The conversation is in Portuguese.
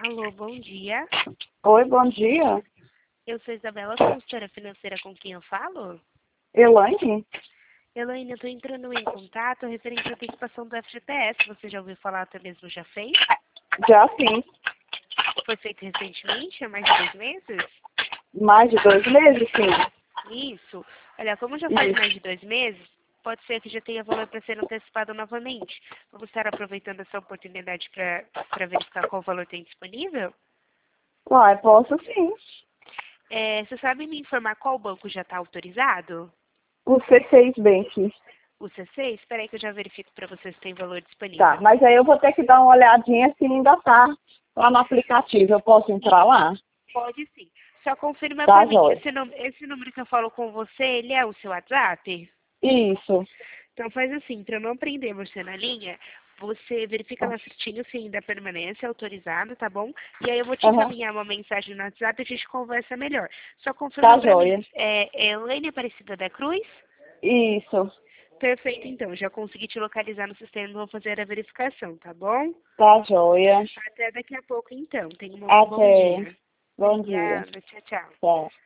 Alô, bom dia. Oi, bom dia. Eu sou Isabela, consultora financeira, com quem eu falo? Elaine? Elaine, eu estou entrando em contato referente à antecipação do FGTS. Você já ouviu falar, até mesmo já fez? Já sim. Foi feito recentemente, há mais de 2 meses? Mais de 2 meses, sim. Isso. Olha, como já faz Isso. mais de 2 meses, pode ser que já tenha valor para ser antecipado novamente. Vamos estar aproveitando essa oportunidade para verificar qual valor tem disponível? Uai, posso sim. Você sabe me informar qual banco já está autorizado? O C6 Bank. O C6? Espera aí que eu já verifico para vocês se tem valor Tá, disponível. mas aí eu vou ter que dar uma olhadinha se ainda tá lá no aplicativo. Eu posso entrar lá? Pode sim. Só confirma Tá, para mim, joia. esse número que eu falo com você, ele é o seu WhatsApp? Isso. Então faz assim, para eu não prender você na linha, você verifica lá certinho se ainda permanece autorizado, tá bom? E aí eu vou te Aham. encaminhar uma mensagem no WhatsApp e a gente conversa melhor. Só confirma Tá, para mim, joia. é Elaine Aparecida da Cruz? Isso. Perfeito, então. Já consegui te localizar no sistema e vou fazer a verificação, tá bom? Tá, joia. Até daqui a pouco, então. Tenha um bom Até. dia. Bom dia. Obrigada. Tchau, tchau. Tá.